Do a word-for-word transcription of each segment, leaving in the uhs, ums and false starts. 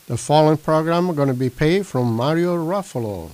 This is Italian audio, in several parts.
The following program is going to be paid from Mario Ruffalo.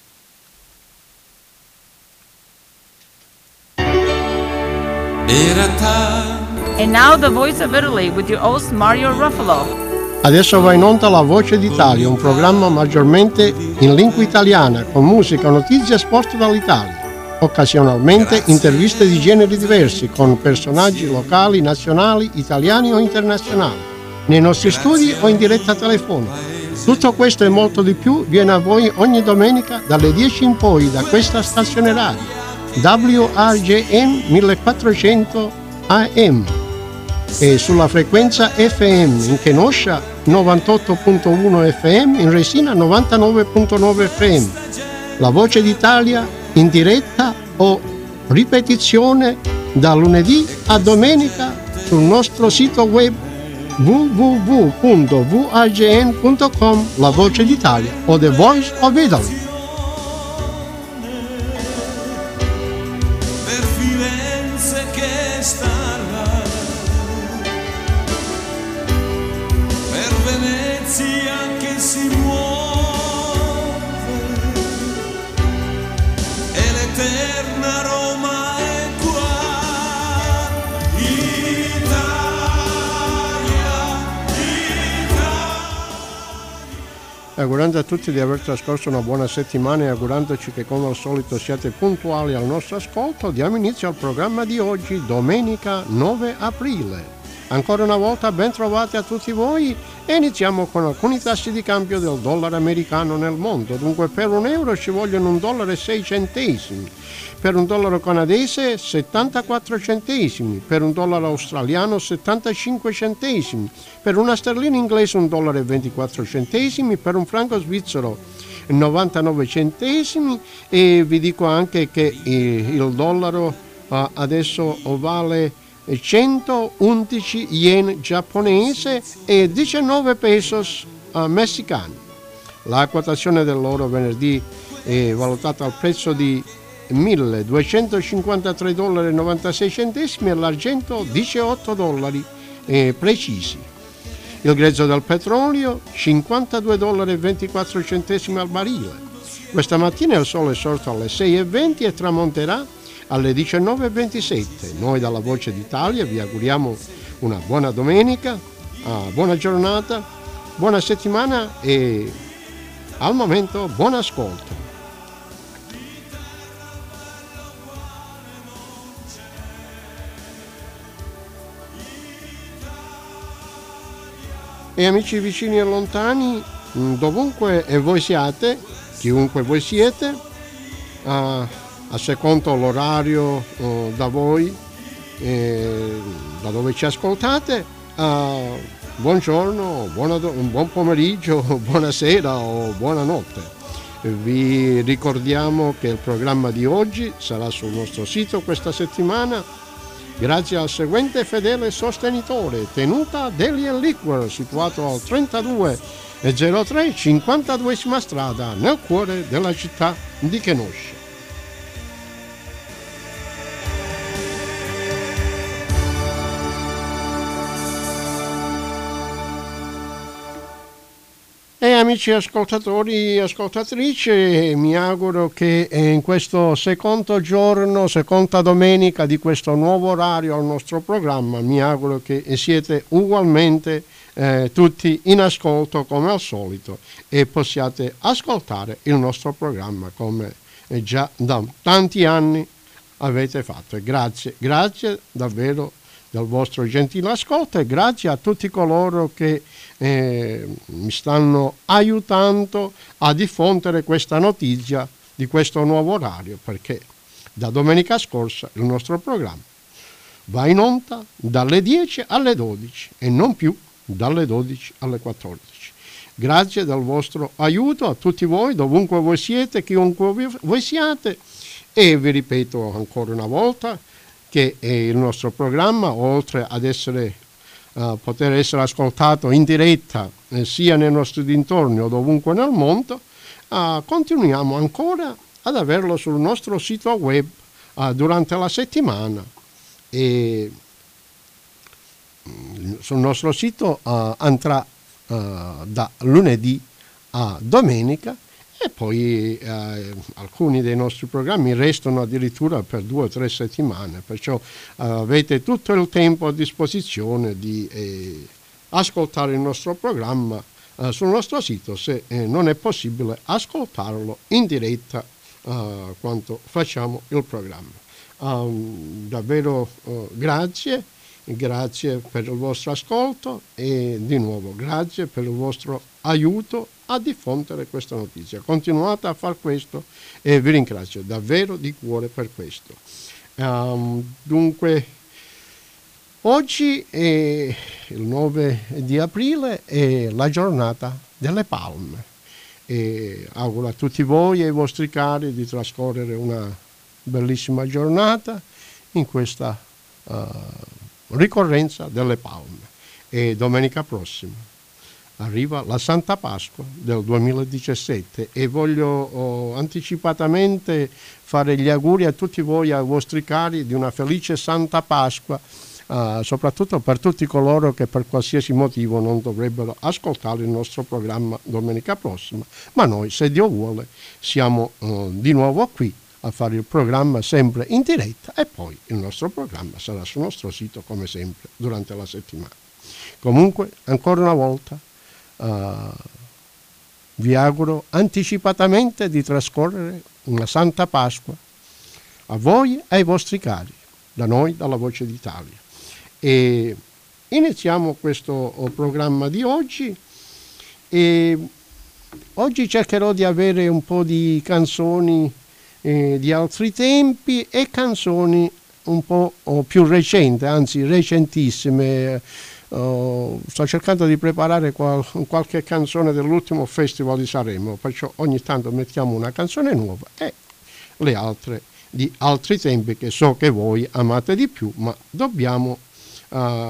And now the Voice of Italy with your host Mario Ruffalo. Adesso va in onda La Voce d'Italia, un programma maggiormente in lingua italiana, con musica, notizie e sport dall'Italia. Occasionalmente interviste di generi diversi con personaggi locali, nazionali, italiani o internazionali, nei nostri studi o in diretta telefonica. Tutto questo e molto di più viene a voi ogni domenica dalle dieci in poi da questa stazione radio W R J M millequattrocento A M e sulla frequenza F M in Kenosha novantotto virgola uno F M, in Resina novantanove virgola nove F M. La Voce d'Italia in diretta o ripetizione da lunedì a domenica sul nostro sito web w w w punto v r j n punto com, La Voce d'Italia o The Voice of Italy. Augurando a tutti di aver trascorso una buona settimana e augurandoci che come al solito siate puntuali al nostro ascolto, diamo inizio al programma di oggi, domenica nove aprile. Ancora una volta ben trovati a tutti voi e iniziamo con alcuni tassi di cambio del dollaro americano nel mondo. Dunque per un euro ci vogliono un dollaro e sei centesimi, per un dollaro canadese settantaquattro centesimi, per un dollaro australiano settantacinque centesimi, per una sterlina inglese un dollaro e ventiquattro centesimi, per un franco svizzero novantanove centesimi e vi dico anche che il dollaro uh, adesso vale centoundici yen giapponese e diciannove pesos uh, messicani. La quotazione dell'oro venerdì è valutata al prezzo di milleduecentocinquantatré dollari e novantasei centesimi e l'argento diciotto dollari eh, precisi. Il grezzo del petrolio cinquantadue dollari e ventiquattro centesimi al barile. Questa mattina il sole è sorto alle sei e venti e tramonterà alle diciannove e ventisette. Noi dalla Voce d'Italia vi auguriamo una buona domenica, uh, buona giornata, buona settimana e al momento buon ascolto. E amici vicini e lontani, dovunque voi siate, chiunque voi siete, uh, a secondo l'orario uh, da voi, eh, da dove ci ascoltate, uh, buongiorno, buona do- buon pomeriggio, buonasera o buonanotte. Vi ricordiamo che il programma di oggi sarà sul nostro sito questa settimana grazie al seguente fedele sostenitore, Tenuta Deli and Liquor, situato al trentadue zero tre cinquantaduesima strada nel cuore della città di Kenosha. E amici ascoltatori e ascoltatrici, mi auguro che in questo secondo giorno, seconda domenica di questo nuovo orario al nostro programma, mi auguro che siete ugualmente eh, tutti in ascolto come al solito e possiate ascoltare il nostro programma come già da tanti anni avete fatto. E grazie, grazie davvero del vostro gentile ascolto e grazie a tutti coloro che eh, mi stanno aiutando a diffondere questa notizia di questo nuovo orario, perché da domenica scorsa il nostro programma va in onda dalle dieci alle dodici e non più dalle dodici alle quattordici. Grazie del vostro aiuto a tutti voi, dovunque voi siete, chiunque voi siate, e vi ripeto ancora una volta che il nostro programma, oltre ad essere uh, poter essere ascoltato in diretta eh, sia nei nostri dintorni o dovunque nel mondo, uh, continuiamo ancora ad averlo sul nostro sito web uh, durante la settimana e sul nostro sito uh, andrà uh, da lunedì a domenica, e poi eh, alcuni dei nostri programmi restano addirittura per due o tre settimane, perciò eh, avete tutto il tempo a disposizione di eh, ascoltare il nostro programma eh, sul nostro sito, se eh, non è possibile ascoltarlo in diretta eh, quando facciamo il programma. Um, davvero uh, grazie, grazie per il vostro ascolto e di nuovo grazie per il vostro aiuto a diffondere questa notizia. Continuate a far questo e vi ringrazio davvero di cuore per questo. Um, dunque, oggi è il nove di aprile, è la giornata delle palme, e auguro a tutti voi e ai vostri cari di trascorrere una bellissima giornata in questa uh, ricorrenza delle palme. E domenica prossima arriva la Santa Pasqua del duemiladiciassette e voglio oh, anticipatamente fare gli auguri a tutti voi e ai vostri cari di una felice Santa Pasqua, uh, soprattutto per tutti coloro che per qualsiasi motivo non dovrebbero ascoltare il nostro programma domenica prossima, ma noi, se Dio vuole, siamo uh, di nuovo qui a fare il programma sempre in diretta, e poi il nostro programma sarà sul nostro sito come sempre durante la settimana. Comunque, ancora una volta uh, vi auguro anticipatamente di trascorrere una Santa Pasqua a voi e ai vostri cari, da noi, dalla Voce d'Italia. E iniziamo questo programma di oggi, e oggi cercherò di avere un po' di canzoni eh, di altri tempi e canzoni un po' più recenti, anzi recentissime. Uh, sto cercando di preparare qual- qualche canzone dell'ultimo Festival di Sanremo, perciò ogni tanto mettiamo una canzone nuova e le altre di altri tempi che so che voi amate di più, ma dobbiamo uh,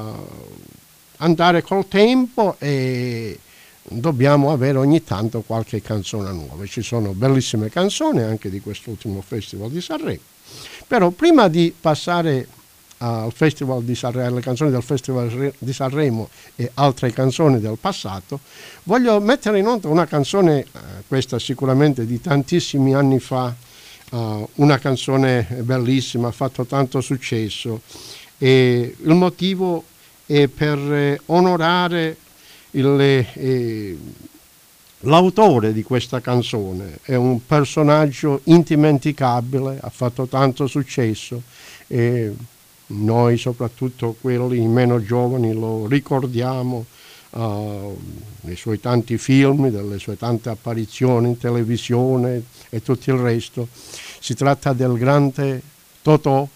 andare col tempo e dobbiamo avere ogni tanto qualche canzone nuova. Ci sono bellissime canzoni anche di quest'ultimo Festival di Sanremo, però prima di passare al Festival di Sanremo, alle canzoni del Festival di Sanremo e altre canzoni del passato, voglio mettere in onda una canzone, eh, questa sicuramente di tantissimi anni fa, uh, una canzone bellissima, ha fatto tanto successo, e il motivo è per eh, onorare il, eh, l'autore di questa canzone. È un personaggio indimenticabile, ha fatto tanto successo e noi, soprattutto quelli meno giovani, lo ricordiamo uh, nei suoi tanti film, delle sue tante apparizioni in televisione e tutto il resto. Si tratta del grande Totò,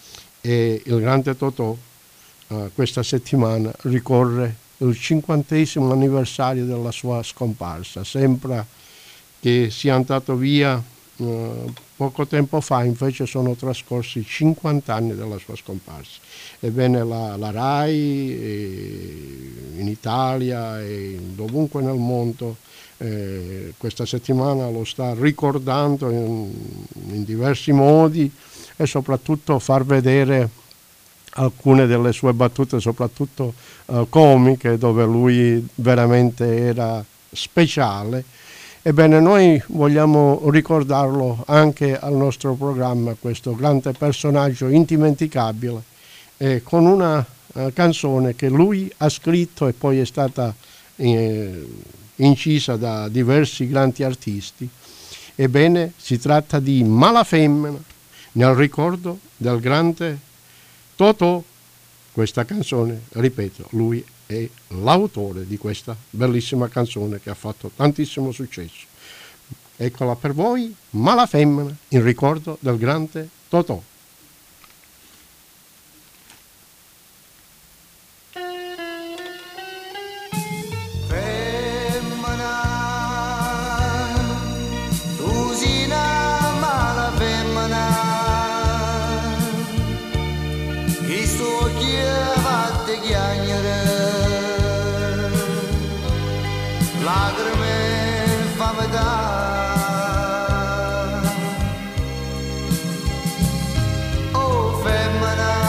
e il grande Totò uh, questa settimana ricorre il cinquantesimo anniversario della sua scomparsa. Sembra che sia andato via Uh, poco tempo fa, invece sono trascorsi cinquanta anni dalla sua scomparsa. Ebbene, la, la RAI eh, in Italia e dovunque nel mondo eh, questa settimana lo sta ricordando in, in diversi modi, e soprattutto far vedere alcune delle sue battute, soprattutto uh, comiche, dove lui veramente era speciale. Ebbene, noi vogliamo ricordarlo anche al nostro programma, questo grande personaggio indimenticabile, eh, con una eh, canzone che lui ha scritto e poi è stata eh, incisa da diversi grandi artisti. Ebbene, si tratta di Mala Femmina, nel ricordo del grande Totò. Questa canzone, ripeto, lui è l'autore di questa bellissima canzone che ha fatto tantissimo successo. Eccola per voi, Mala Femmina, in ricordo del grande Totò.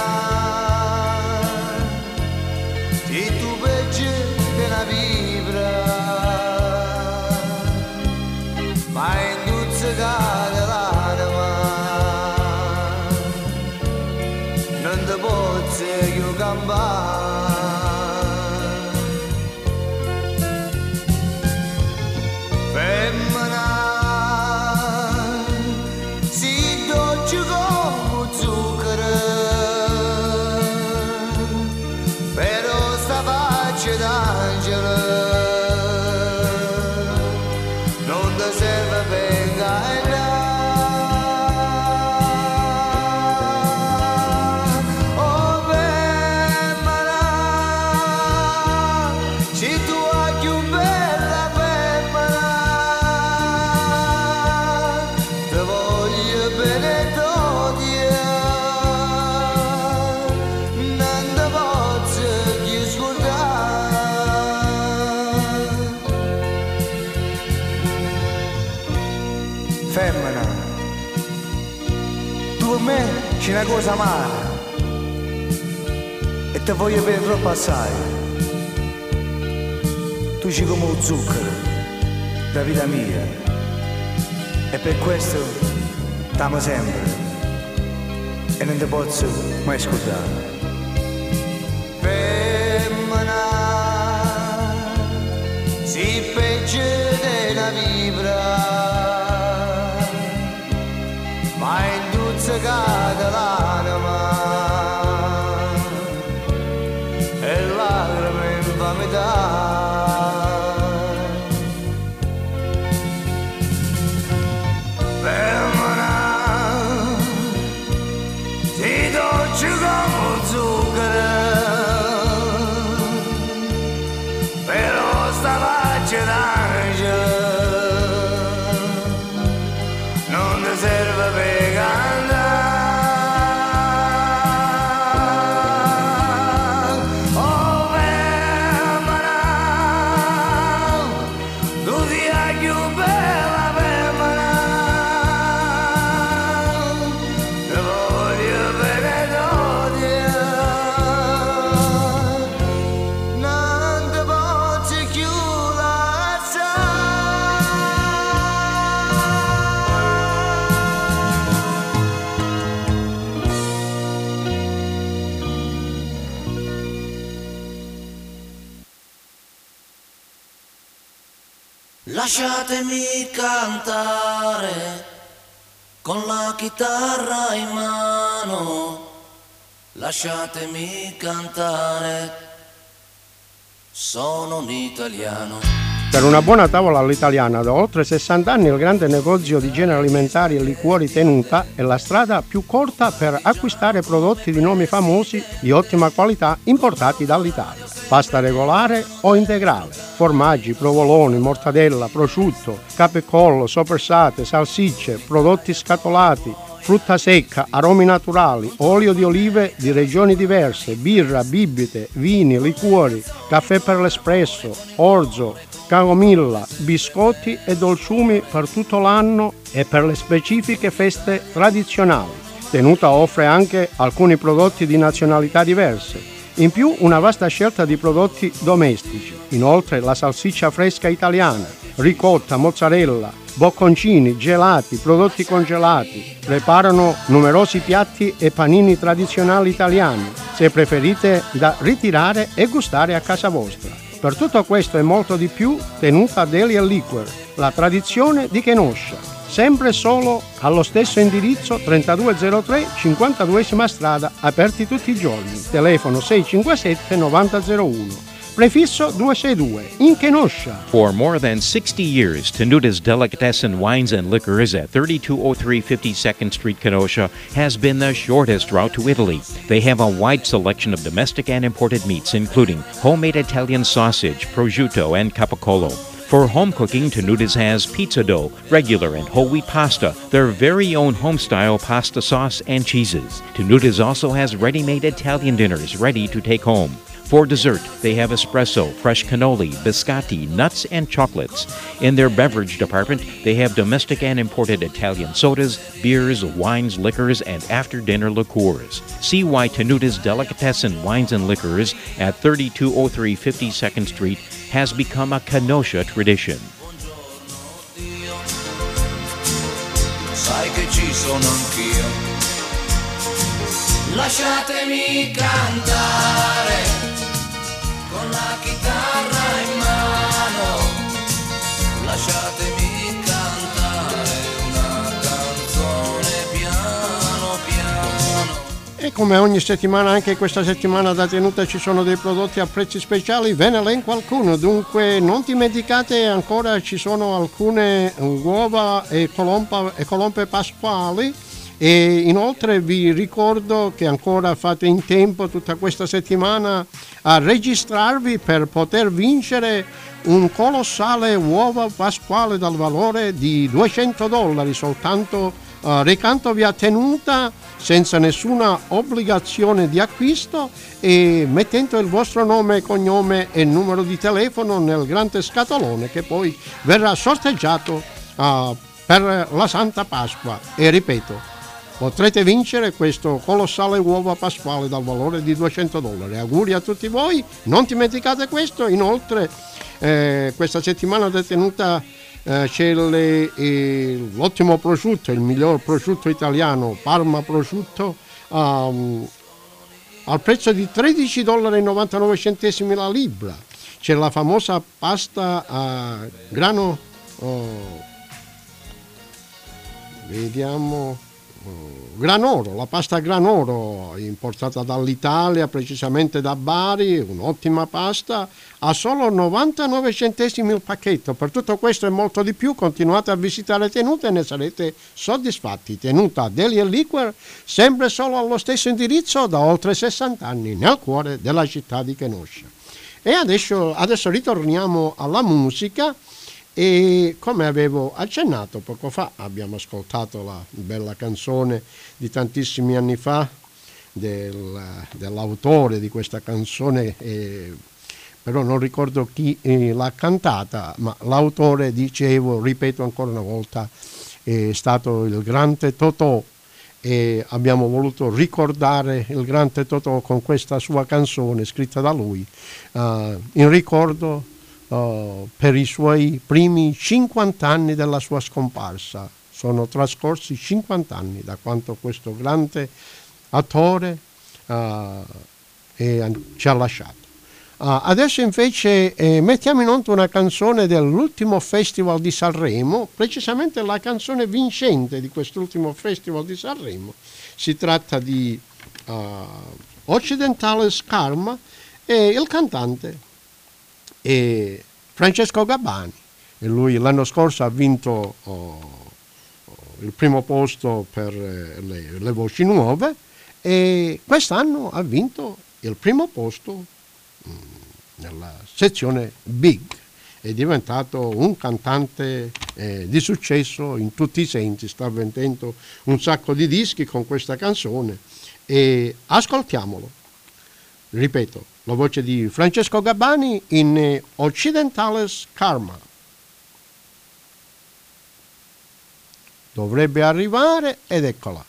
E tu veggi della vibra Femmina, tu per me c'è una cosa amara e te voglio bene troppo assai. Tu ci come lo zucchero da vita mia e per questo t'amo sempre e non ti posso mai scordare. Femmina, si peggio della vibra, ma induzzicata l'anima e lacrime infamità. Lasciatemi cantare con la chitarra in mano, lasciatemi cantare, sono un italiano. Per una buona tavola all'italiana da oltre sessanta anni il grande negozio di generi alimentari e liquori Tenuta è la strada più corta per acquistare prodotti di nomi famosi di ottima qualità importati dall'Italia. Pasta regolare o integrale, formaggi, provoloni, mortadella, prosciutto, capecollo, soppressate, salsicce, prodotti scatolati, frutta secca, aromi naturali, olio di olive di regioni diverse, birra, bibite, vini, liquori, caffè per l'espresso, orzo, camomilla, biscotti e dolciumi per tutto l'anno e per le specifiche feste tradizionali. Tenuta offre anche alcuni prodotti di nazionalità diverse. In più una vasta scelta di prodotti domestici, inoltre la salsiccia fresca italiana, ricotta, mozzarella, bocconcini, gelati, prodotti congelati. Preparano numerosi piatti e panini tradizionali italiani, se preferite da ritirare e gustare a casa vostra. Per tutto questo e molto di più, Tenuta Deli and Liquor, la tradizione di Kenosha. Sempre solo allo stesso indirizzo trentadue zero tre, cinquantaduesima strada, aperti tutti i giorni. Telefono sei cinque sette nove zero zero uno. Prefisso due sei due, in Kenosha. For more than sixty years, Tenuta's Delicatessen Wines and Liquors at thirty-two oh three fifty-second Street, Kenosha, has been the shortest route to Italy. They have a wide selection of domestic and imported meats, including homemade Italian sausage, prosciutto, and capicola. For home cooking, Tenuta's has pizza dough, regular and whole wheat pasta, their very own home-style pasta sauce, and cheeses. Tenuta's also has ready-made Italian dinners ready to take home. For dessert, they have espresso, fresh cannoli, biscotti, nuts, and chocolates. In their beverage department, they have domestic and imported Italian sodas, beers, wines, liquors, and after-dinner liqueurs. See why Tenuta's Delicatessen Wines and Liquors at thirty-two oh three fifty-second Street has become a Kenosha tradition. Sai che ci sono anch'io. Lasciatemi cantare con la chitarra in mano, lasciatemi cantare una canzone piano piano. E come ogni settimana, anche questa settimana da Tenuta ci sono dei prodotti a prezzi speciali, ve ne elenco qualcuno. Dunque non dimenticate, ancora ci sono alcune uova e colompa, e colombe pasquali. E inoltre vi ricordo che ancora fate in tempo tutta questa settimana a registrarvi per poter vincere un colossale uovo pasquale dal valore di duecento dollari, soltanto uh, recandovi a Tenuta senza nessuna obbligazione di acquisto e mettendo il vostro nome, cognome e numero di telefono nel grande scatolone che poi verrà sorteggiato uh, per la Santa Pasqua. E ripeto, potrete vincere questo colossale uovo pasquale dal valore di duecento dollari. Auguri a tutti voi, non dimenticate questo. Inoltre eh, questa settimana detenuta eh, c'è le, eh, l'ottimo prosciutto, il miglior prosciutto italiano, Parma prosciutto, um, al prezzo di tredici dollari e novantanove centesimi la libra. C'è la famosa pasta a grano, oh, vediamo, oh, granoro, la pasta granoro importata dall'Italia, precisamente da Bari, un'ottima pasta, a solo novantanove centesimi il pacchetto. Per tutto questo e molto di più continuate a visitare Tenuta e ne sarete soddisfatti. Tenuta Deli e Liquor, sempre solo allo stesso indirizzo da oltre sessanta anni, nel cuore della città di Kenosha. E adesso, adesso ritorniamo alla musica e, come avevo accennato poco fa, abbiamo ascoltato la bella canzone di tantissimi anni fa del, dell'autore di questa canzone, eh, però non ricordo chi eh, l'ha cantata, ma l'autore, dicevo, ripeto ancora una volta, è stato il grande Totò. E abbiamo voluto ricordare il grande Totò con questa sua canzone scritta da lui uh, in ricordo uh, per i suoi primi cinquanta anni della sua scomparsa. Sono trascorsi cinquanta anni da quanto questo grande attore uh, è, ci ha lasciato. Uh, adesso invece eh, mettiamo in onda una canzone dell'ultimo Festival di Sanremo, precisamente la canzone vincente di quest'ultimo Festival di Sanremo. Si tratta di uh, Occidentales Karma e il cantante è Francesco Gabbani. E lui l'anno scorso ha vinto uh, il primo posto per uh, le, le voci nuove e quest'anno ha vinto il primo posto nella sezione Big. È diventato un cantante eh, di successo in tutti i sensi, sta vendendo un sacco di dischi con questa canzone e ascoltiamolo. Ripeto, la voce di Francesco Gabbani in eh, Occidentales Karma. Dovrebbe arrivare ed eccola.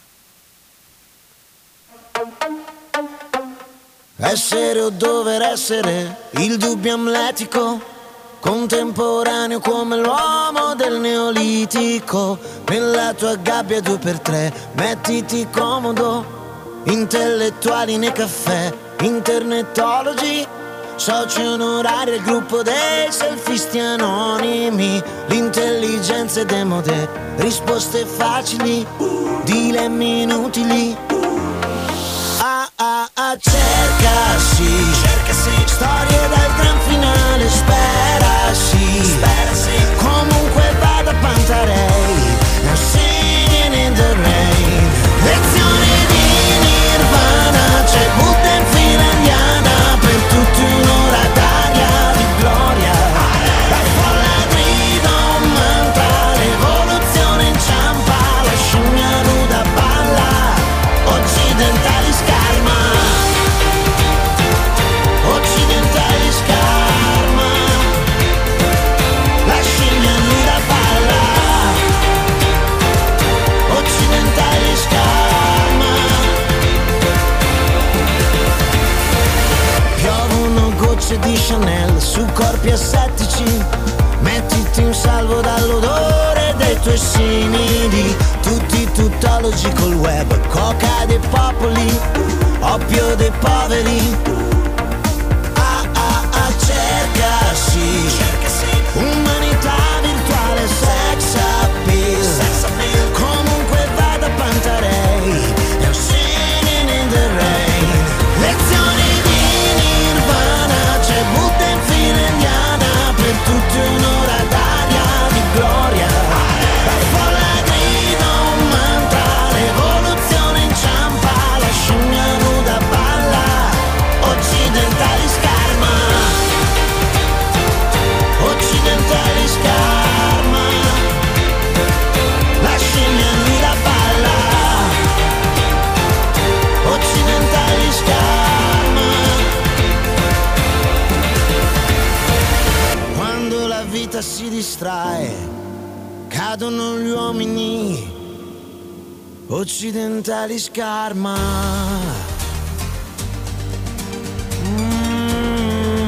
Essere o dover essere, il dubbio amletico, contemporaneo come l'uomo del neolitico. Nella tua gabbia due per tre, mettiti comodo, intellettuali nei caffè, internetologi, soci onorari al gruppo dei selfisti anonimi. L'intelligenza è demode, risposte facili, dilemmi inutili. Ah ah ah, cerca sì, cerca sì, storie dal gran finale, spera sì, spera sì, comunque vada Pantarei, now singing in the rain. Lezioni di Nirvana, c'è Buddha in fila indiana, per tutti un'ora d'aria di gloria. La folla grida un mantra, rivoluzione inciampa, la scimmia nuda balla, occidentali scarma, occidentali scarma, la scimmia nuda balla, occidentali scarma. Piovono gocce di Chanel su corpi assettici, mettiti in salvo dall'odore dei tuoi simili. Tutti tuttologi col web, coca dei popoli, oppio dei poveri. Ah ah ah, cerca sì, cerca sì, umanità virtuale, sex appeal, sex appeal. Comunque vada Pantarei, now singing in the rain. Lezioni di Nirvana, c'è Buddha in fila indiana, per tutti un'ora d'aria di gloria. La folla grida un mantra, rivoluzione inciampa, la scimmia nuda balla, occidentali scarma, occidentali scarma, la scimmia nuda balla, occidentali scarma. Quando la vita si distrae, cadono gli uomini occidentali scarma. Mm.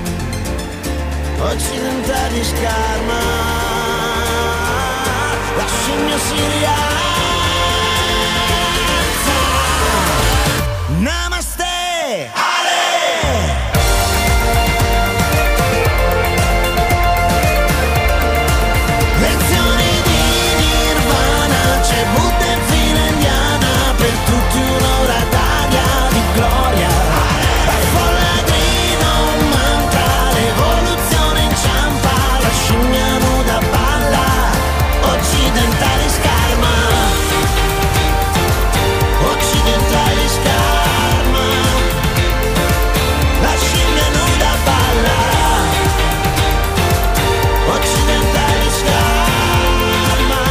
Occidentali scarma, la scimmia si rialza. Namaste, Ale! Lezioni di Nirvana, c'è Buddha in fila indiana, per tutti un'ora d'aria di gloria. La folla grida un mantra, l'evoluzione inciampa, la scimmia nuda balla, occidentali scarma, occidentali scarma, la scimmia nuda balla, occidentali scarma.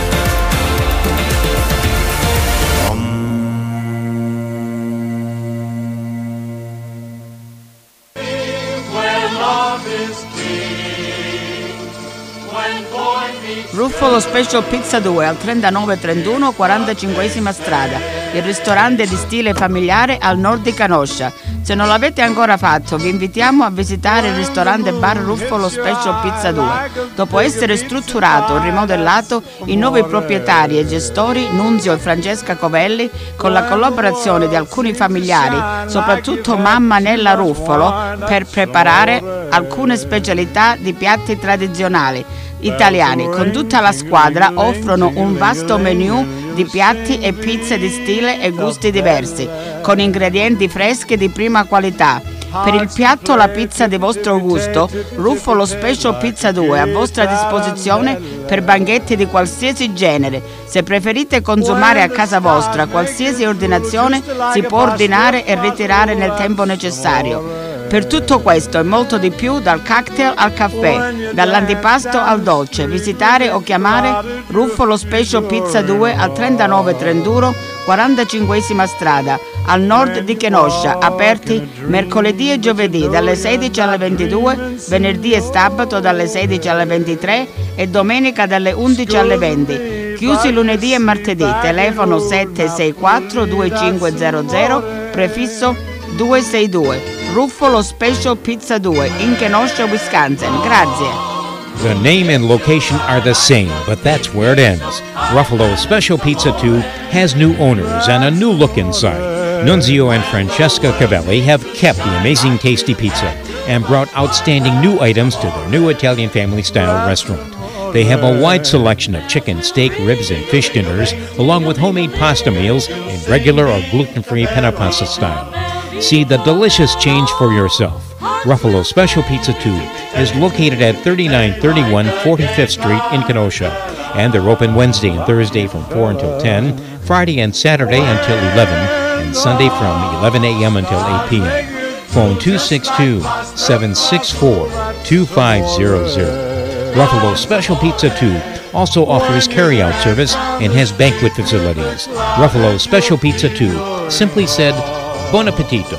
Ruffolo Special Pizza due al trentanove trentuno quarantacinquesima strada, il ristorante di stile familiare al nord di Kenosha. Se non l'avete ancora fatto, vi invitiamo a visitare il ristorante bar Ruffolo Special Pizza due. Dopo essere strutturato e rimodellato, i nuovi proprietari e gestori, Nunzio e Francesca Covelli, con la collaborazione di alcuni familiari, soprattutto mamma Nella Ruffolo, per preparare alcune specialità di piatti tradizionali italiani. Con tutta la squadra offrono un vasto menù di piatti e pizze di stile e gusti diversi, con ingredienti freschi di prima qualità. Per il piatto o la pizza di vostro gusto, Ruffolo Special Pizza due è a vostra disposizione per banchetti di qualsiasi genere. Se preferite consumare a casa vostra, qualsiasi ordinazione si può ordinare e ritirare nel tempo necessario. Per tutto questo e molto di più, dal cocktail al caffè, dall'antipasto al dolce, visitare o chiamare Ruffolo Special Pizza due al trentanove trentuno quarantacinquesima strada, al nord di Kenosha, aperti mercoledì e giovedì dalle sedici alle ventidue, venerdì e sabato dalle sedici alle ventitré e domenica dalle undici alle venti. Chiusi lunedì e martedì, telefono sette sei quattro due cinque zero zero, prefisso duecentoseintadue. Ruffolo Special Pizza due in Kenosha, Wisconsin. Grazie. The name and location are the same, but that's where it ends. Ruffalo Special Pizza two has new owners and a new look inside. Nunzio and Francesca Cavelli have kept the amazing tasty pizza and brought outstanding new items to their new Italian family-style restaurant. They have a wide selection of chicken, steak, ribs, and fish dinners, along with homemade pasta meals in regular or gluten-free penna pasta style. See the delicious change for yourself. Ruffalo Special Pizza two is located at thirty-nine thirty-one forty-fifth Street in Kenosha, and they're open Wednesday and Thursday from four until ten, Friday and Saturday until eleven, and Sunday from eleven a.m. until eight p.m. Phone two six two, seven six four, two five zero zero. Ruffalo Special Pizza two also offers carry-out service and has banquet facilities. Ruffalo Special Pizza two, simply said, buon appetito.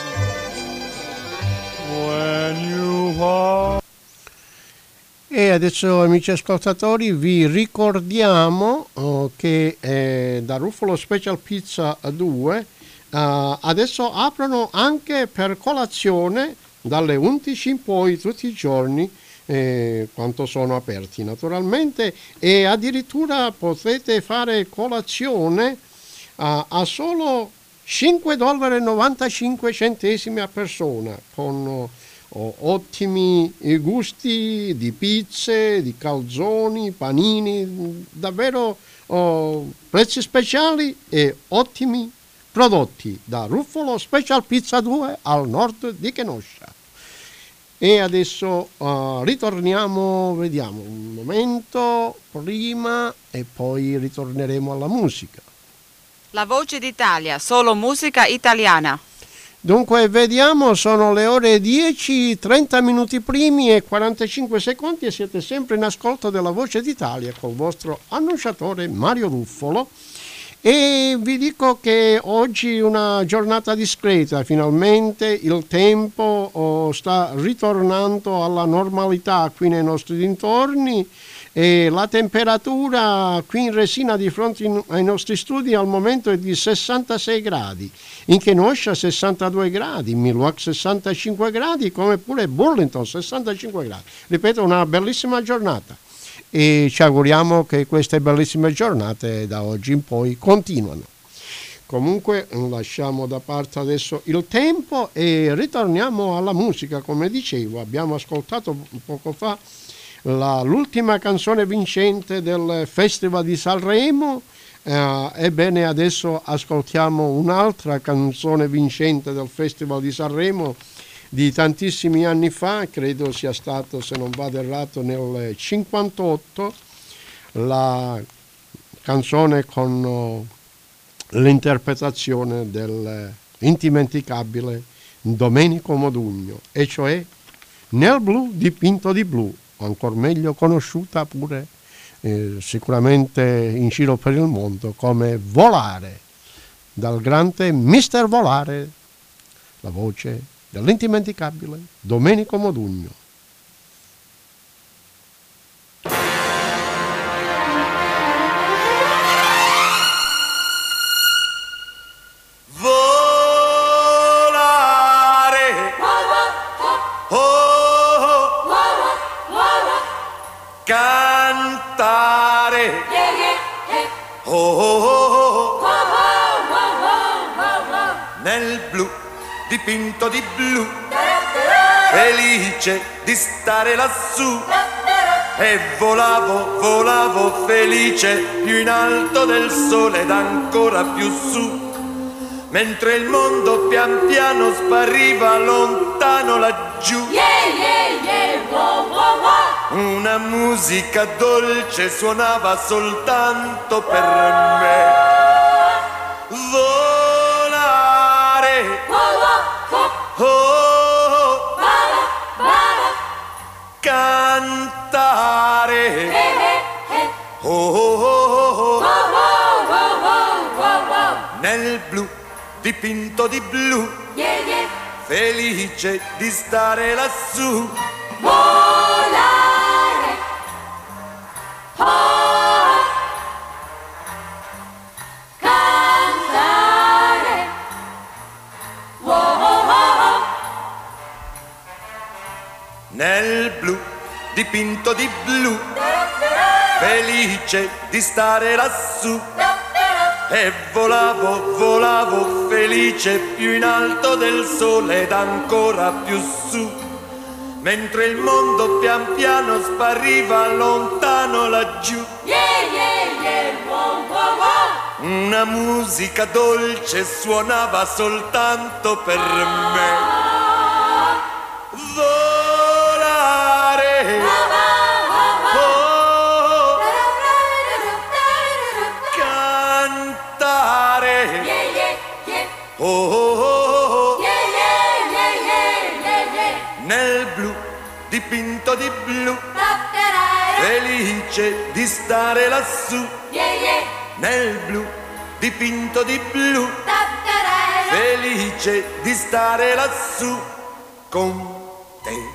E adesso, amici ascoltatori, vi ricordiamo uh, che eh, da Ruffalo Special Pizza due uh, adesso aprono anche per colazione dalle undici in poi tutti i giorni, eh, quanto sono aperti naturalmente, e addirittura potete fare colazione uh, a solo cinque dollari e novantacinque centesimi a persona, con uh, ottimi gusti di pizze, di calzoni, panini, davvero oh, prezzi speciali e ottimi prodotti da Ruffalo Special Pizza due al nord di Kenosha. E adesso uh, ritorniamo, vediamo un momento prima e poi ritorneremo alla musica. La Voce d'Italia, solo musica italiana. Dunque, vediamo, sono le ore dieci, trenta minuti primi e quarantacinque secondi e siete sempre in ascolto della Voce d'Italia col vostro annunciatore Mario Ruffolo. E vi dico che oggi è una giornata discreta, finalmente il tempo oh, sta ritornando alla normalità qui nei nostri dintorni e la temperatura qui in Resina di fronte in, ai nostri studi al momento è di sessantasei gradi, in Kenosha sessantadue gradi, in Milwaukee sessantacinque gradi, come pure Burlington sessantacinque gradi. Ripeto, una bellissima giornata. E ci auguriamo che queste bellissime giornate da oggi in poi continuano. Comunque lasciamo da parte adesso il tempo e ritorniamo alla musica. Come dicevo, abbiamo ascoltato poco fa la, l'ultima canzone vincente del Festival di Sanremo. Eh, ebbene, adesso ascoltiamo un'altra canzone vincente del Festival di Sanremo di tantissimi anni fa, credo sia stato, se non vado errato, nel cinquantotto, la canzone con l'interpretazione dell'indimenticabile Domenico Modugno, e cioè Nel blu dipinto di blu, o ancor meglio conosciuta pure eh, sicuramente in giro per il mondo come Volare, dal grande mister Volare, la voce dell'indimenticabile Domenico Modugno. Volare, oh, oh, cantare, oh, oh, oh, nel blu dipinto di blu, felice di stare lassù, e volavo, volavo felice più in alto del sole ed ancora più su, mentre il mondo pian piano spariva lontano laggiù. Una musica dolce suonava soltanto per me. Volare, oh, cantare, oh, oh, oh, nel blu dipinto di blu, felice di stare lassù. Volare, oh, cantare, oh, oh, oh. Nel blu dipinto di blu, felice di stare lassù, e volavo, volavo felice più in alto del sole ed ancora più su, mentre il mondo pian piano spariva lontano laggiù. Yeah, yeah, yeah, wow, wow, wow. Una musica dolce suonava soltanto per me. Volare, oh, cantare, oh, oh, oh, nel blu dipinto di blu, felice di stare lassù, nel blu dipinto di blu, felice di stare lassù con te.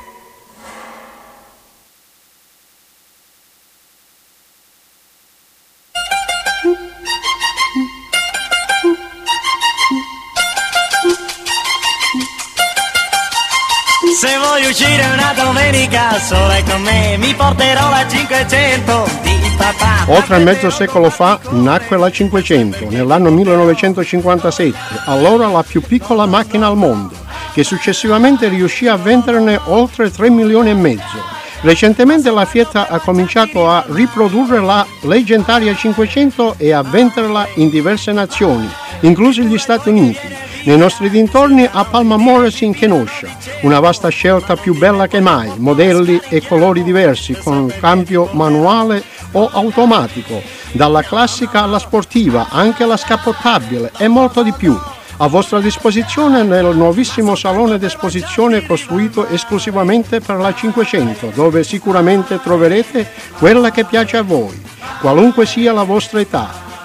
Se voglio uscire una domenica sola con me, mi porterò la cinquecento di papà. Oltre mezzo secolo fa nacque la cinquecento, nell'anno millenovecentocinquantasette, allora la più piccola macchina al mondo, che successivamente riuscì a venderne oltre tre milioni e mezzo. Recentemente la Fiat ha cominciato a riprodurre la leggendaria cinquecento e a venderla in diverse nazioni, inclusi gli Stati Uniti. Nei nostri dintorni a Palma Morris in Kenosha, una vasta scelta più bella che mai, modelli e colori diversi con cambio manuale o automatico, dalla classica alla sportiva, anche la scappottabile e molto di più. A vostra disposizione nel nuovissimo salone d'esposizione costruito esclusivamente per la cinquecento, dove sicuramente troverete quella che piace a voi, qualunque sia la vostra età.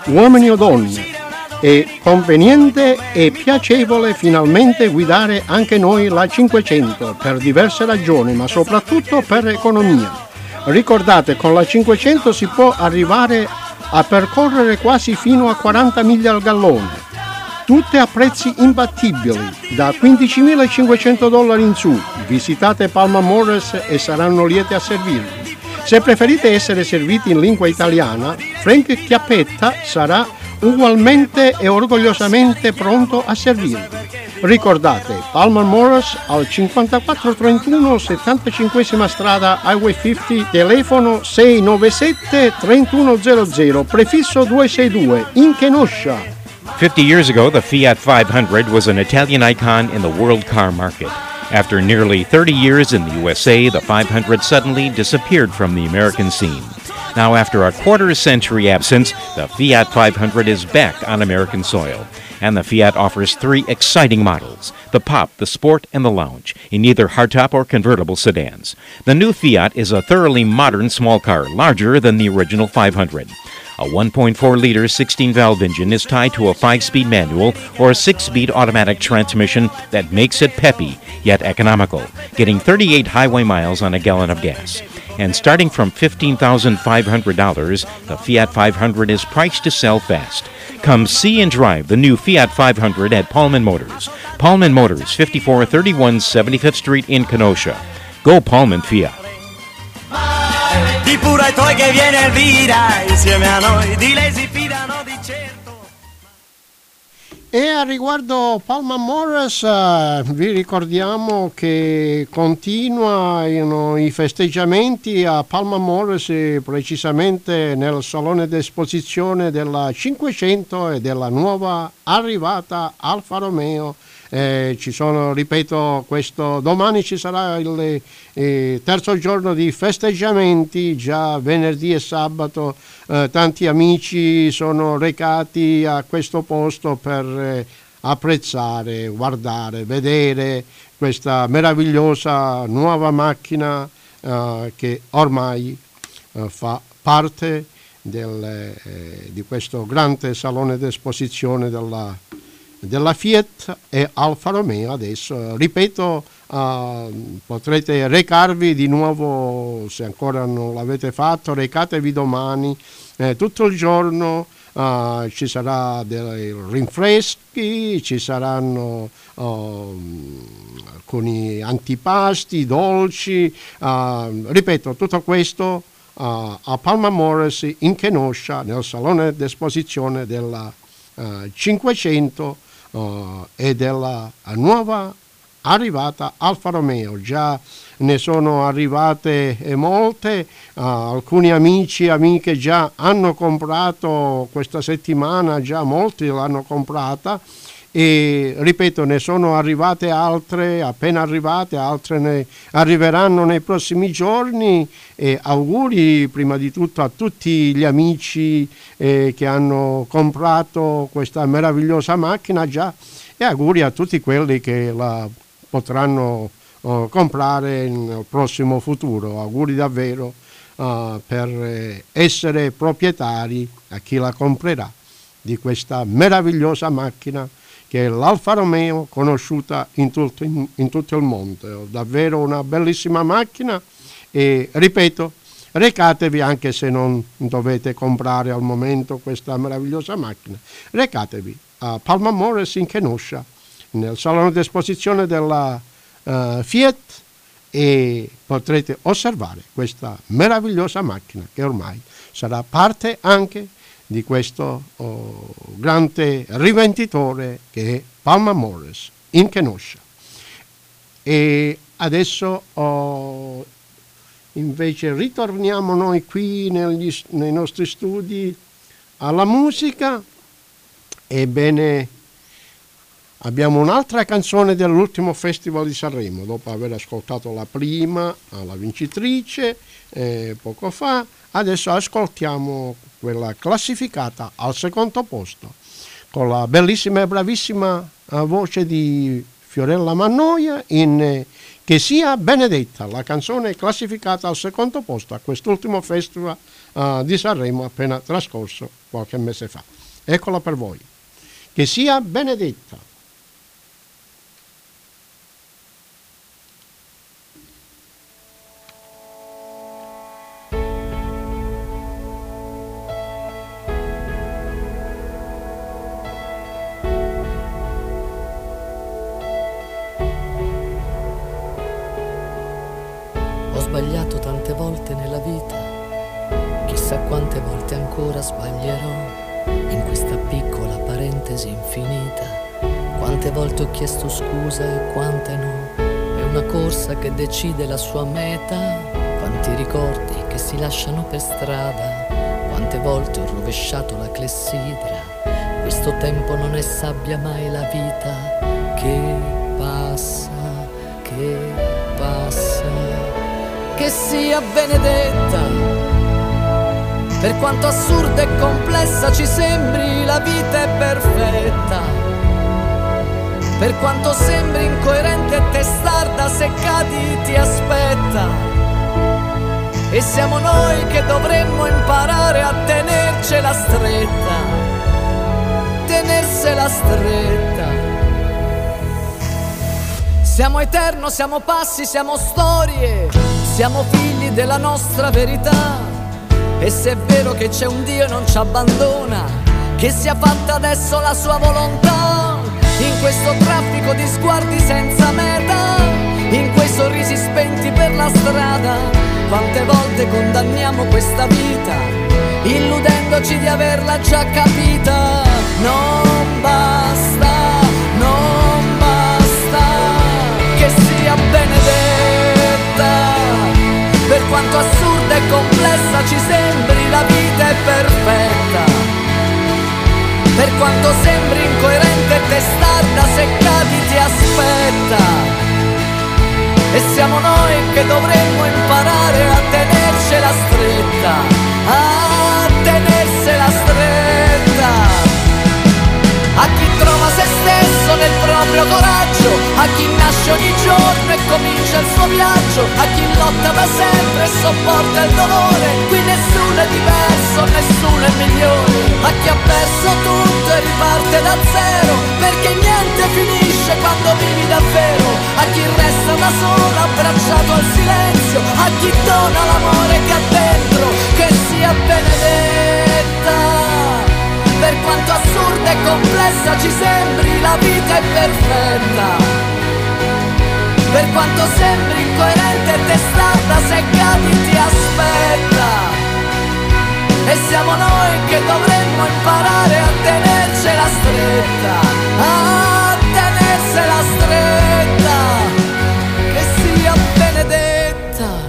uomini o donne. È conveniente e piacevole finalmente guidare anche noi la cinquecento per diverse ragioni, ma soprattutto per economia. Ricordate, con la cinquecento si può arrivare a percorrere quasi fino a quaranta miglia al gallone, tutte a prezzi imbattibili, da quindicimilacinquecento dollari in su. Visitate Palma Motors e saranno lieti a servirvi. Se preferite essere serviti in lingua italiana, Frank Chiappetta sarà ugualmente e orgogliosamente pronto a servirvi. Ricordate, Palma Motors al cinquantaquattro trentuno settantacinquesima strada Highway cinquanta, telefono sei nove sette tre uno zero zero, prefisso duecentosesantadue, in Kenosha. fifty years ago, the Fiat five hundred was an Italian icon in the world car market. After nearly thirty years in the U S A, the five hundred suddenly disappeared from the American scene. Now, after a quarter century absence, the Fiat five hundred is back on American soil. And the Fiat offers three exciting models, the Pop, the Sport, and the Lounge, in either hardtop or convertible sedans. The new Fiat is a thoroughly modern small car, larger than the original five hundred. A one point four liter sixteen valve engine is tied to a five-speed manual or a six-speed automatic transmission that makes it peppy, yet economical, getting thirty-eight highway miles on a gallon of gas. And starting from fifteen thousand five hundred dollars, the Fiat five hundred is priced to sell fast. Come see and drive the new Fiat five hundred at Paulman Motors. Paulman Motors, fifty-four thirty-one seventy-fifth Street in Kenosha. Go Paulman Fiat. Di pure ai tuoi che viene Elvira insieme a noi, di lei si fidano di certo. E a riguardo Palma Motors, eh, vi ricordiamo che continuano i festeggiamenti a Palma Motors, eh, precisamente nel salone d'esposizione della cinquecento e della nuova arrivata Alfa Romeo. Eh, ci sono, ripeto, questo domani ci sarà il eh, terzo giorno di festeggiamenti, già venerdì e sabato eh, tanti amici sono recati a questo posto per eh, apprezzare, guardare, vedere questa meravigliosa nuova macchina eh, che ormai eh, fa parte del, eh, di questo grande salone d'esposizione della della Fiat e Alfa Romeo. Adesso, ripeto, uh, potrete recarvi di nuovo, se ancora non l'avete fatto, recatevi domani, eh, tutto il giorno. Uh, ci sarà dei rinfreschi, ci saranno uh, alcuni antipasti, dolci, uh, ripeto, tutto questo uh, a Palma Motors in Kenosha, nel salone d'esposizione della uh, cinquecento Uh, e della nuova arrivata Alfa Romeo. Già ne sono arrivate molte, uh, alcuni amici e amiche già hanno comprato questa settimana, già molti l'hanno comprata e ripeto, ne sono arrivate altre, appena arrivate, altre ne arriveranno nei prossimi giorni. E auguri prima di tutto a tutti gli amici eh, che hanno comprato questa meravigliosa macchina già, e auguri a tutti quelli che la potranno uh, comprare nel prossimo futuro. Auguri davvero uh, per essere proprietari, a chi la comprerà, di questa meravigliosa macchina che è l'Alfa Romeo, conosciuta in tutto, in, in tutto il mondo. Davvero una bellissima macchina e, ripeto, recatevi, anche se non dovete comprare al momento questa meravigliosa macchina, recatevi a Palma Motors in Kenosha, nel salone d'esposizione della uh, Fiat, e potrete osservare questa meravigliosa macchina che ormai sarà parte anche di questo oh, grande rivenditore che è Palma Motors in Kenosha. E adesso oh, invece ritorniamo noi qui negli, nei nostri studi alla musica. Ebbene, abbiamo un'altra canzone dell'ultimo Festival di Sanremo, dopo aver ascoltato la prima, la vincitrice, eh, poco fa. Adesso ascoltiamo quella classificata al secondo posto, con la bellissima e bravissima voce di Fiorella Mannoia in eh, Che sia benedetta, la canzone classificata al secondo posto a quest'ultimo Festival uh, di Sanremo appena trascorso qualche mese fa. Eccola per voi. Che sia benedetta. Ho sbagliato tante volte nella vita, chissà quante volte ancora sbaglierò in questa piccola parentesi infinita. Quante volte ho chiesto scusa e quante no, è una corsa che decide la sua meta. Quanti ricordi che si lasciano per strada, quante volte ho rovesciato la clessidra. Questo tempo non è sabbia mai la vita che passa, che passa. Che sia benedetta, per quanto assurda e complessa ci sembri, la vita è perfetta. Per quanto sembri incoerente e testarda, se cadi ti aspetta. E siamo noi che dovremmo imparare a tenercela stretta, tenersela stretta. Siamo eterno, siamo passi, siamo storie, siamo figli della nostra verità. E se è vero che c'è un Dio e non ci abbandona, che sia fatta adesso la sua volontà. In questo traffico di sguardi senza meta, in quei sorrisi spenti per la strada, quante volte condanniamo questa vita, illudendoci di averla già capita. Non basta, non basta, che sia benedetta. Per quanto assurda e complessa ci sembri, la vita è perfetta. Per quanto sembri incoerente e testarda, se cadi ti aspetta. E siamo noi che dovremmo imparare a tenercela stretta, a tenersela stretta. A chi trova se stesso nel proprio coraggio, a chi nasce ogni giorno e comincia il suo viaggio, a chi lotta da sempre e sopporta il dolore. Qui nessuno è diverso, nessuno è migliore. A chi ha perso tutto e riparte da zero, perché niente finisce quando vivi davvero. A chi resta da solo abbracciato al silenzio, a chi dona l'amore che ha dentro, che sia benedetta. Per quanto assurda e complessa ci sembri, la vita è perfetta. Per quanto sembri incoerente e testarda, se cadi ti aspetta. E siamo noi che dovremmo imparare a tenercela stretta, a tenersela stretta, che sia benedetta.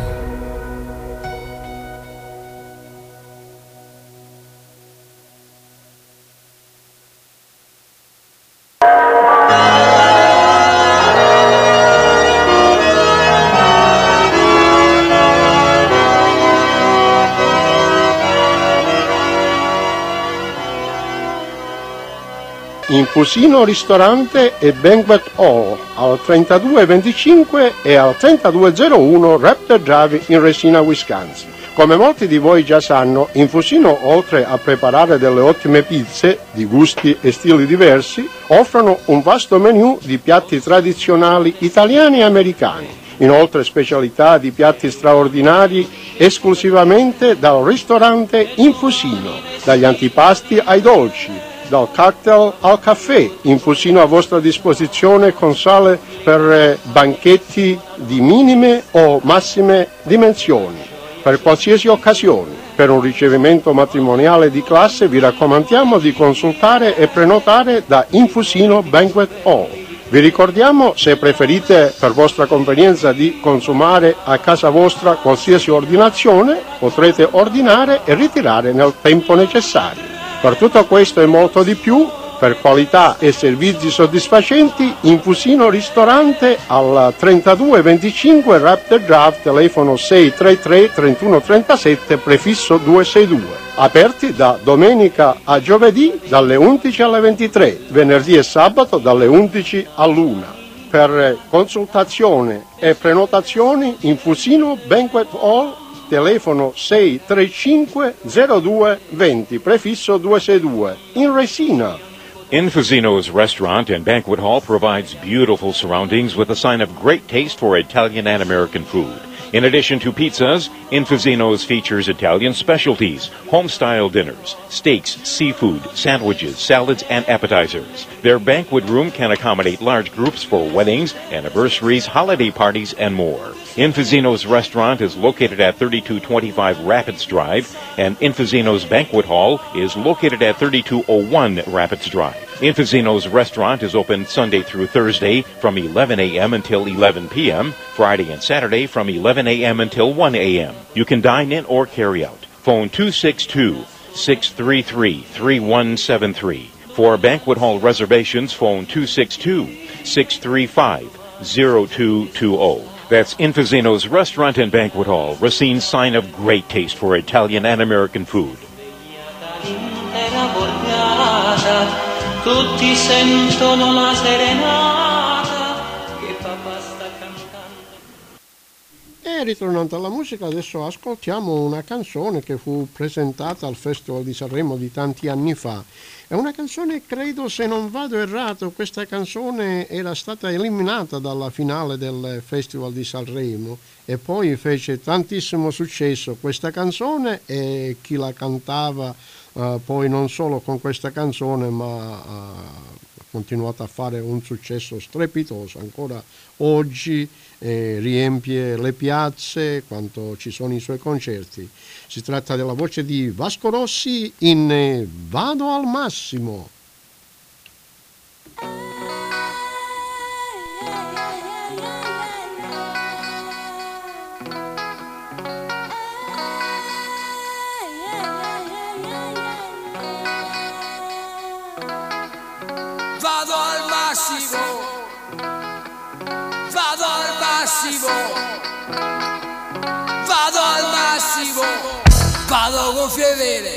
Infusino ristorante e banquet hall al trentadue venticinque e al trentadue zero uno Raptor Drive in Resina, Wisconsin. Come molti di voi già sanno, Infusino, oltre a preparare delle ottime pizze di gusti e stili diversi, offrono un vasto menù di piatti tradizionali italiani e americani. Inoltre specialità di piatti straordinari esclusivamente dal ristorante Infusino, dagli antipasti ai dolci, dal cocktail al caffè. Infusino a vostra disposizione con sale per banchetti di minime o massime dimensioni, per qualsiasi occasione. Per un ricevimento matrimoniale di classe vi raccomandiamo di consultare e prenotare da Infusino Banquet Hall. Vi ricordiamo, se preferite per vostra convenienza di consumare a casa vostra qualsiasi ordinazione, potrete ordinare e ritirare nel tempo necessario. Per tutto questo e molto di più, per qualità e servizi soddisfacenti, Infusino ristorante al trentadue venticinque Raptor Drive, telefono sei tre tre trentuno trentasette, prefisso duecentosessantadue. Aperti da domenica a giovedì dalle undici alle ventitré, venerdì e sabato dalle undici all'una. Per consultazione e prenotazioni, Infusino Banquet Hall telefono sei tre cinque zero due due zero, prefisso due sei due, in Resina. Infosino's Restaurant and Banquet Hall provides beautiful surroundings with a sign of great taste for Italian and American food. In addition to pizzas, Infosino's features Italian specialties, home-style dinners, steaks, seafood, sandwiches, salads, and appetizers. Their banquet room can accommodate large groups for weddings, anniversaries, holiday parties, and more. Infosino's Restaurant is located at thirty-two twenty-five Rapids Drive, and Infosino's Banquet Hall is located at thirty-two oh one Rapids Drive. Infosino's Restaurant is open Sunday through Thursday from eleven a.m. until eleven p.m., Friday and Saturday from eleven a.m. until one a.m. You can dine in or carry out. Phone two six two, six three three, three one seven three. For banquet hall reservations, phone two six two, six three five, zero two two zero. That's Infosino's Restaurant and Banquet Hall, Racine's sign of great taste for Italian and American food. Tutti sentono la serenata che papà sta cantando. E ritornando alla musica, adesso ascoltiamo una canzone che fu presentata al Festival di Sanremo di tanti anni fa. È una canzone, credo, se non vado errato, questa canzone era stata eliminata dalla finale del Festival di Sanremo e poi fece tantissimo successo questa canzone e chi la cantava uh, poi non solo con questa canzone ma uh, ha continuato a fare un successo strepitoso ancora oggi, eh, riempie le piazze quando ci sono i suoi concerti. Si tratta della voce di Vasco Rossi in eh, Vado al massimo. Vado al massimo, vado al massimo, vado al massimo, vado con fievere,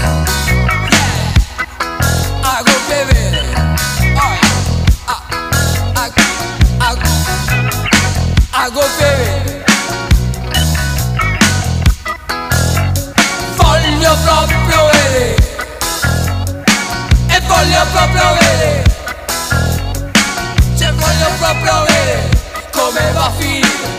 yeah. A con fievere, oh, a, a, a, a con fievere. Voglio proprio vedere, e voglio proprio vedere, cioè voglio proprio vedere come va a finire.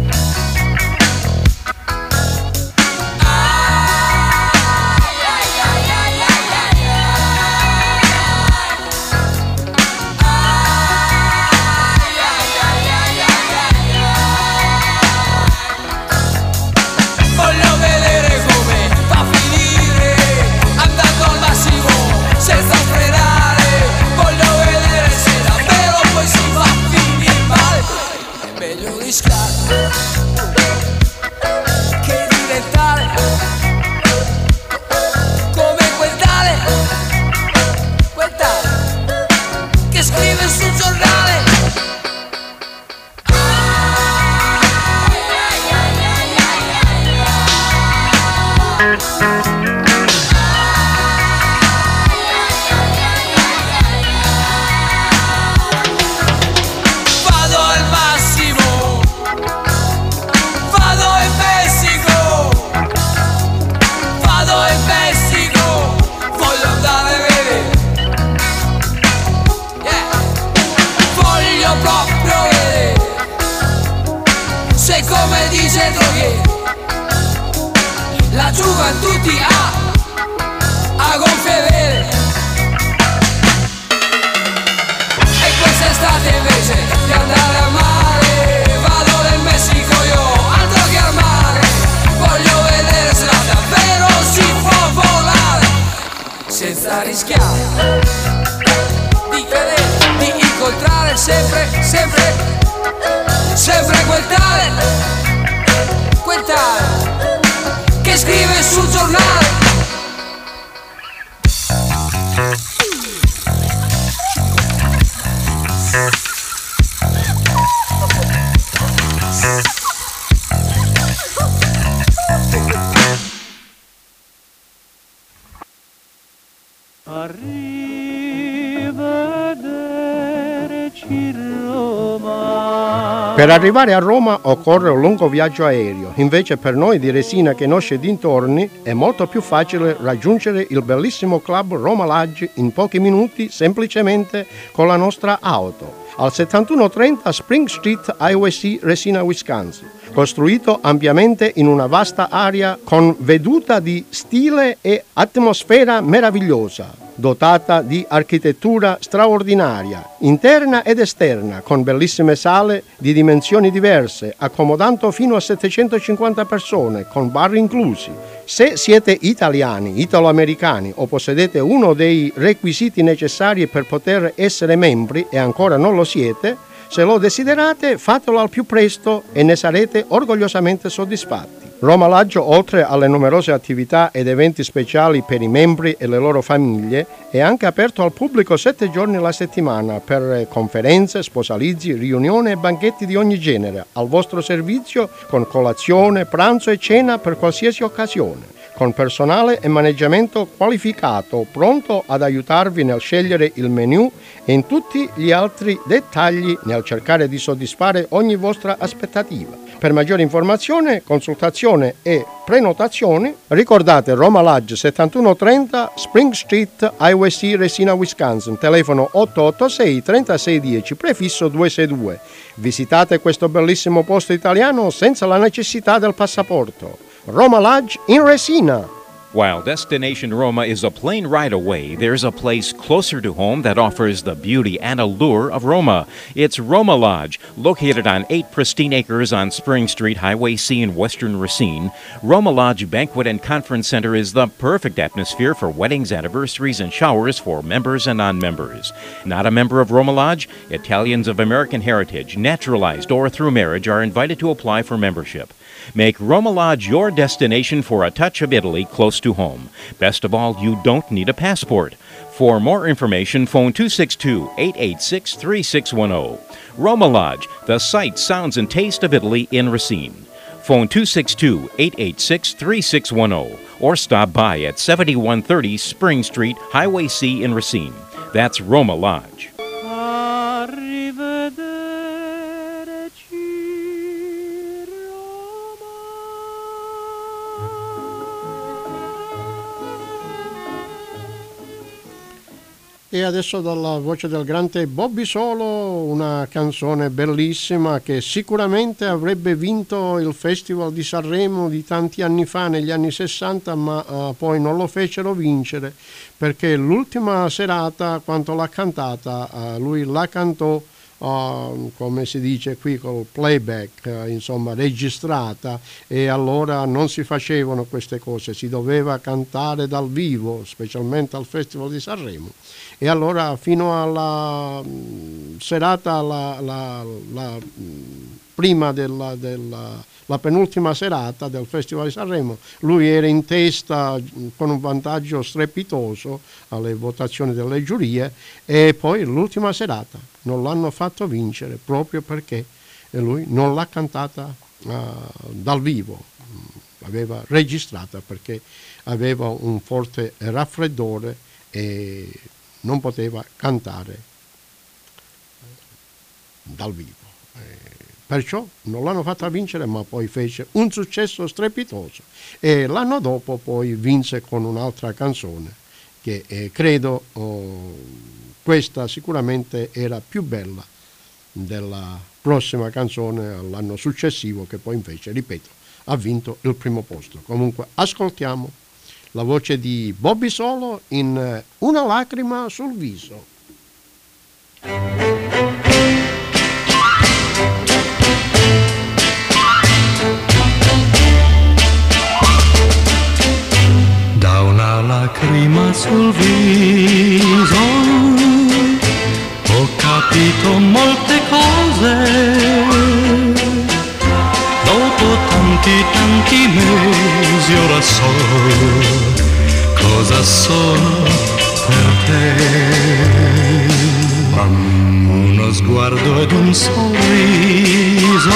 Voglio vedere come va a finire, andando al massimo senza frenare. Voglio vedere se davvero poi si va a finire male. È meglio rischiare che diventare come quel tale, quel tale che scrive sul giornale. Vado al massimo, vado in Messico, vado in Messico, voglio andare a vedere, yeah. Voglio proprio vedere se, come dice Droghe, la gioventù ti ha a gonfie vele. E quest'estate invece di andare a mare, vado nel Messico io, altro che al mare. Voglio vedere se davvero si può volare senza rischiare di vedere, di incontrare sempre, sempre, sempre quel tale, quel tale che scrive sul giornale. Arrivederci Roma. Per arrivare a Roma occorre un lungo viaggio aereo, invece per noi di Resina che Nosce dintorni è molto più facile raggiungere il bellissimo club Roma Lodge in pochi minuti semplicemente con la nostra auto. Al settantuno trenta Spring Street, Highway C, Resina, Wisconsin, costruito ampiamente in una vasta area con veduta di stile e atmosfera meravigliosa, dotata di architettura straordinaria, interna ed esterna, con bellissime sale di dimensioni diverse, accomodando fino a settecentocinquanta persone, con bar inclusi. Se siete italiani, italo-americani o possedete uno dei requisiti necessari per poter essere membri e ancora non lo siete, se lo desiderate fatelo al più presto e ne sarete orgogliosamente soddisfatti. Roma Lodge, oltre alle numerose attività ed eventi speciali per i membri e le loro famiglie, è anche aperto al pubblico sette giorni alla settimana per conferenze, sposalizi, riunioni e banchetti di ogni genere, al vostro servizio con colazione, pranzo e cena per qualsiasi occasione, con personale e maneggiamento qualificato, pronto ad aiutarvi nel scegliere il menù e in tutti gli altri dettagli nel cercare di soddisfare ogni vostra aspettativa. Per maggiore informazione, consultazione e prenotazioni, ricordate Roma Lodge settantuno trenta Spring Street, Highway C, Resina, Wisconsin, telefono otto otto sei trentasei dieci, prefisso duecentosessantadue. Visitate questo bellissimo posto italiano senza la necessità del passaporto. Roma Lodge in Resina. While Destination Roma is a plane ride away, there's a place closer to home that offers the beauty and allure of Roma. It's Roma Lodge, located on eight pristine acres on Spring Street, Highway C in western Racine. Roma Lodge Banquet and Conference Center is the perfect atmosphere for weddings, anniversaries, and showers for members and non-members. Not a member of Roma Lodge? Italians of American heritage, naturalized or through marriage, are invited to apply for membership. Make Roma Lodge your destination for a touch of Italy close to home. Best of all, you don't need a passport. For more information, phone two six two, eight eight six, three six one zero. Roma Lodge, the sight, sounds, and taste of Italy in Racine. Phone two six two, eight eight six, three six one zero or stop by at seventy-one thirty Spring Street, Highway C in Racine. That's Roma Lodge. E adesso dalla voce del grande Bobby Solo una canzone bellissima che sicuramente avrebbe vinto il Festival di Sanremo di tanti anni fa, negli anni sessanta, ma uh, poi non lo fecero vincere perché l'ultima serata, quando l'ha cantata, uh, lui la cantò Uh, come si dice qui col playback, uh, insomma registrata, e allora non si facevano queste cose, si doveva cantare dal vivo, specialmente al Festival di Sanremo. E allora fino alla mh, serata la, la, la mh, prima della, della la penultima serata del Festival di Sanremo, lui era in testa con un vantaggio strepitoso alle votazioni delle giurie, e poi l'ultima serata non l'hanno fatto vincere proprio perché lui non l'ha cantata uh, dal vivo, l'aveva registrata perché aveva un forte raffreddore e non poteva cantare dal vivo. Perciò non l'hanno fatta vincere, ma poi fece un successo strepitoso e l'anno dopo poi vinse con un'altra canzone che eh, credo oh, questa sicuramente era più bella della prossima canzone l'anno successivo, che poi invece, ripeto, ha vinto il primo posto. Comunque ascoltiamo la voce di Bobby Solo in Una lacrima sul viso. Una lacrima sul viso, ho capito molte cose, dopo tanti tanti mesi ora so cosa sono per te. Uno sguardo ed un sorriso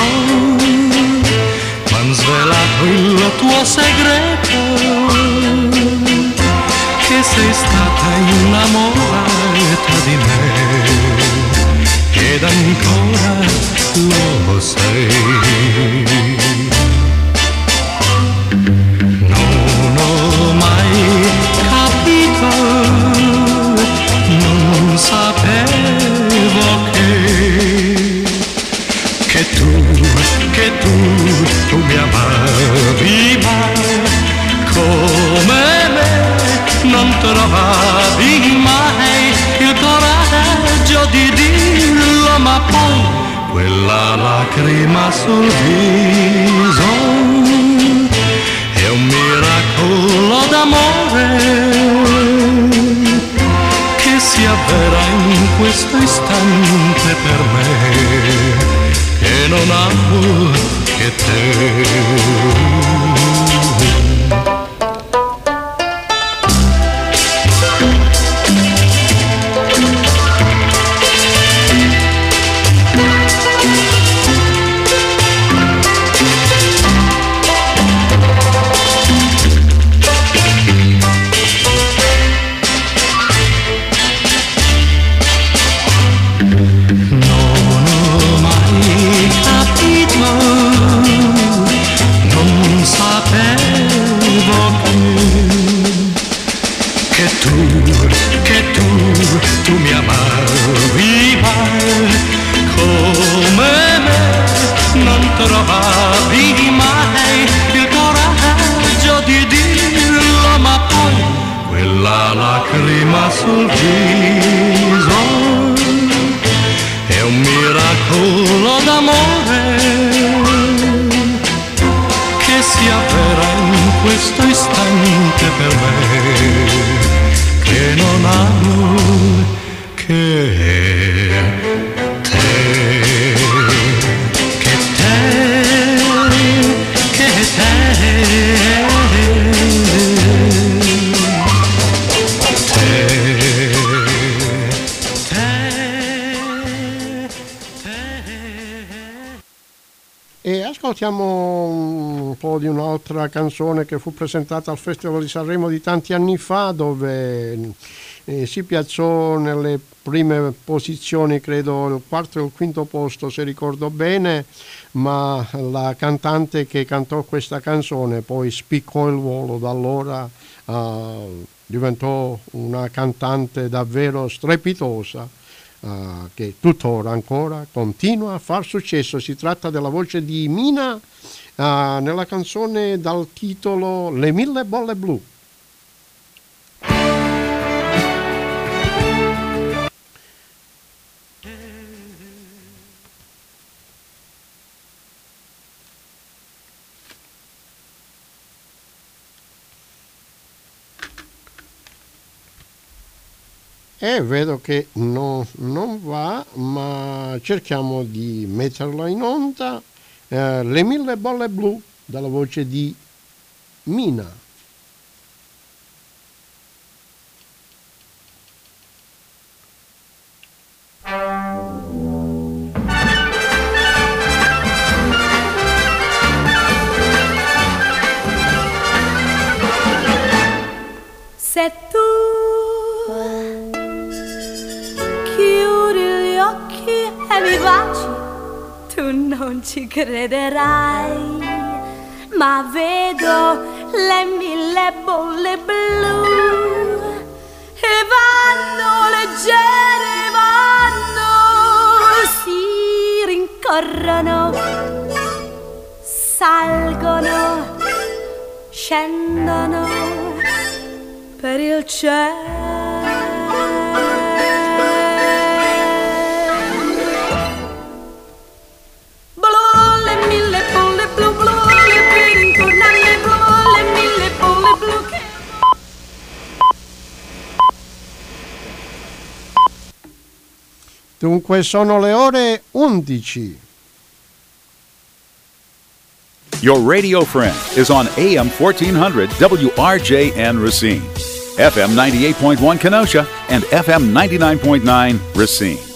m'han svelato il tuo segreto, che sei stata innamorata di me ed ancora lo sei. non trovavi mai il coraggio di dirlo, ma poi quella lacrima sul viso è un miracolo d'amore che si avvera in questo istante per me, che non amo che te. Trovavi mai il coraggio di dirlo, ma poi quella lacrima sul viso è un miracolo d'amore che si avvera in questo istante per me, che non amo che E ascoltiamo un po' di un'altra canzone che fu presentata al Festival di Sanremo di tanti anni fa, dove eh, si piazzò nelle prime posizioni, credo il quarto e il quinto posto se ricordo bene, ma la cantante che cantò questa canzone poi spiccò il volo. Da allora uh, diventò una cantante davvero strepitosa, Uh, che tuttora ancora continua a far successo. Si tratta della voce di Mina uh, nella canzone dal titolo Le mille bolle blu. E vedo che no, non va, ma cerchiamo di metterla in onda. Eh, Le mille bolle blu dalla voce di Mina. Se tu e mi baci, tu non ci crederai, ma vedo le mille bolle blu e vanno leggere, vanno, si rincorrono, salgono, scendono per il cielo. Dunque sono le ore undici. Your radio friend is on A M fourteen hundred W R J N Racine, F M ninety-eight point one Kenosha, and F M ninety-nine point nine Racine.